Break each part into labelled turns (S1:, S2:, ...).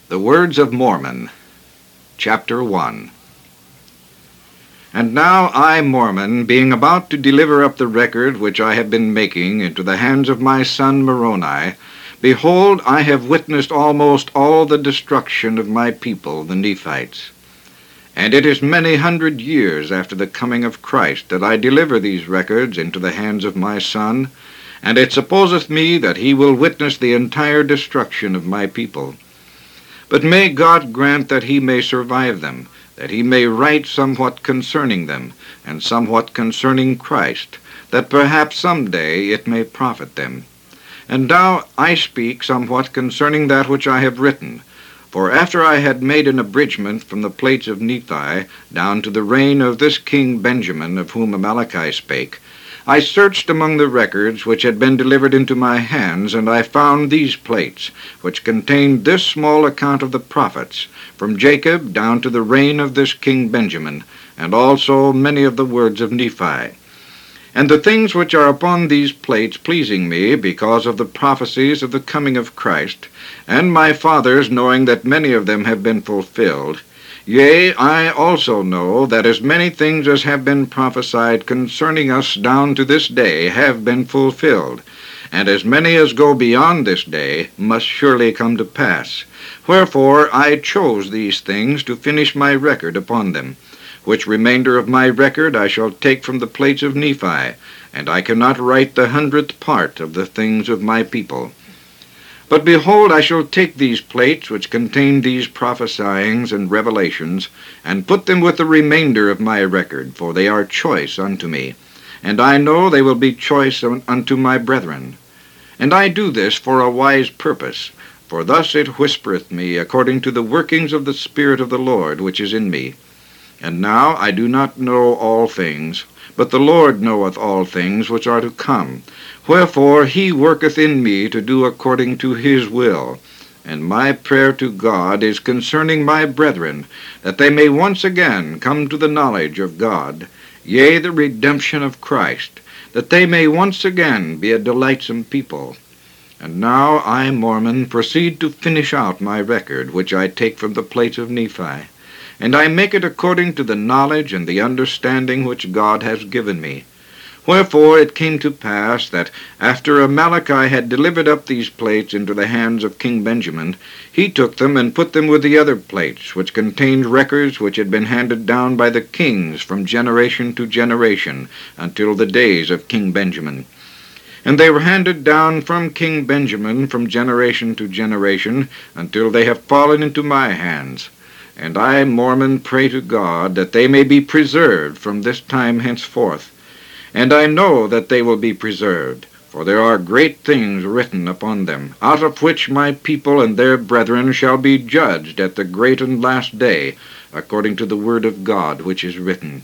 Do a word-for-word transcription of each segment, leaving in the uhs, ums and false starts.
S1: The Words of Mormon, Chapter one. And now I, Mormon, being about to deliver up the record which I have been making into the hands of my son Moroni, behold, I have witnessed almost all the destruction of my people, the Nephites. And it is many hundred years after the coming of Christ that I deliver these records into the hands of my son, and it supposeth me that he will witness the entire destruction of my people. But may God grant that he may survive them, that he may write somewhat concerning them, and somewhat concerning Christ, that perhaps some day it may profit them. And now I speak somewhat concerning that which I have written. For after I had made an abridgment from the plates of Nephi down to the reign of this king Benjamin, of whom Amaleki spake, I searched among the records which had been delivered into my hands, and I found these plates, which contained this small account of the prophets, from Jacob down to the reign of this king Benjamin, and also many of the words of Nephi. And the things which are upon these plates pleasing me, because of the prophecies of the coming of Christ, and my fathers knowing that many of them have been fulfilled, yea, I also know that as many things as have been prophesied concerning us down to this day have been fulfilled, and as many as go beyond this day must surely come to pass. Wherefore I chose these things to finish my record upon them, which remainder of my record I shall take from the plates of Nephi, and I cannot write the hundredth part of the things of my people. But behold, I shall take these plates which contain these prophesyings and revelations, and put them with the remainder of my record, for they are choice unto me, and I know they will be choice unto my brethren. And I do this for a wise purpose, for thus it whispereth me according to the workings of the Spirit of the Lord which is in me. And now I do not know all things, but the Lord knoweth all things which are to come. Wherefore he worketh in me to do according to his will. And my prayer to God is concerning my brethren, that they may once again come to the knowledge of God, yea, the redemption of Christ, that they may once again be a delightsome people. And now I, Mormon, proceed to finish out my record, which I take from the plates of Nephi. And I make it according to the knowledge and the understanding which God has given me. Wherefore it came to pass that after Amaleki had delivered up these plates into the hands of King Benjamin, he took them and put them with the other plates, which contained records which had been handed down by the kings from generation to generation until the days of King Benjamin. And they were handed down from King Benjamin from generation to generation until they have fallen into my hands. And I, Mormon, pray to God that they may be preserved from this time henceforth. And I know that they will be preserved, for there are great things written upon them, out of which my people and their brethren shall be judged at the great and last day, according to the word of God which is written.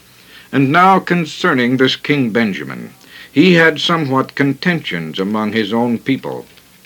S1: And now concerning this King Benjamin, he had somewhat contentions among his own people.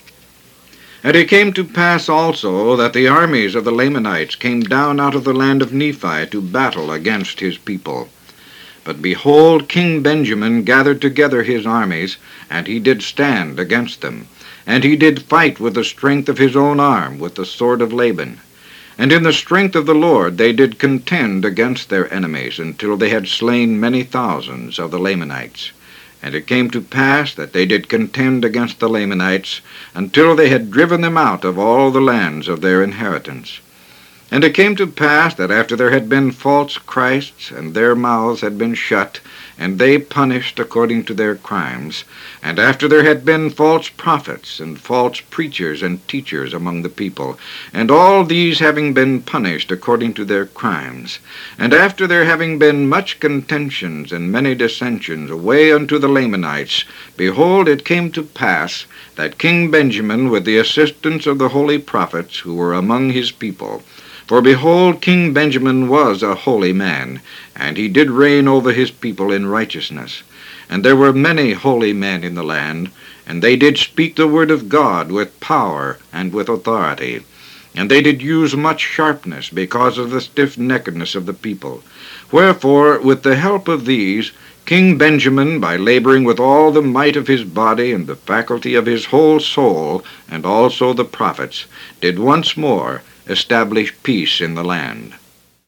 S1: And it came to pass also that the armies of the Lamanites came down out of the land of Nephi to battle against his people. But behold, King Benjamin gathered together his armies, and he did stand against them. And he did fight with the strength of his own arm, with the sword of Laban. And in the strength of the Lord they did contend against their enemies, until they had slain many thousands of the Lamanites. And it came to pass that they did contend against the Lamanites, until they had driven them out of all the lands of their inheritance. And it came to pass that after there had been false Christs, and their mouths had been shut, and they punished according to their crimes, and after there had been false prophets, and false preachers and teachers among the people, and all these having been punished according to their crimes, and after there having been much contentions and many dissensions away unto the Lamanites, behold, it came to pass that King Benjamin, with the assistance of the holy prophets who were among his people, for behold, King Benjamin was a holy man, and he did reign over his people in righteousness. And there were many holy men in the land, and they did speak the word of God with power and with authority. And they did use much sharpness because of the stiff-neckedness of the people. Wherefore, with the help of these, King Benjamin, by laboring with all the might of his body and the faculty of his whole soul, and also the prophets, did once more establish peace in the land.